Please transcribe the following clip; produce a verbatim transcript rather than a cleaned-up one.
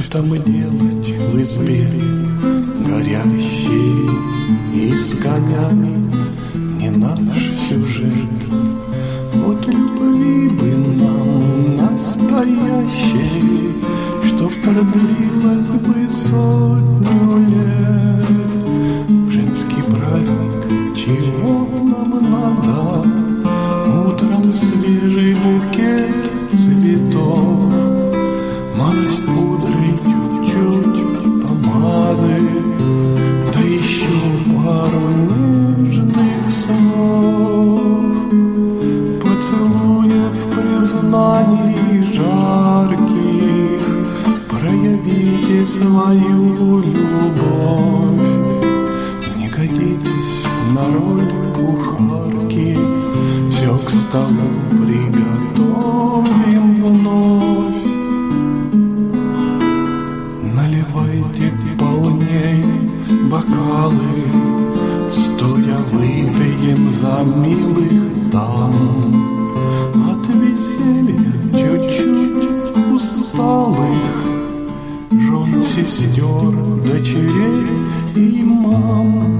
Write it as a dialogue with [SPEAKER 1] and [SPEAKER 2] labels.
[SPEAKER 1] там делать в избе горящей и с конями? Не наш сюжет. Вот любви бы нам настоящей, что продлилось бы сотню лет. Женский праздник, чего нам надо? Утром свежий букет цветов, малость пудры, чуть-чуть помады, да еще пару нежных слов, поцелуев, признаний жарких. Проявите свою любовь, не годитесь на роль кухарки, все к столу приготовим вновь. Наливайте полней бокалы, стоя выпьем за милых дам. От веселья чуть-чуть усталых жен, сестер, дочерей и мам.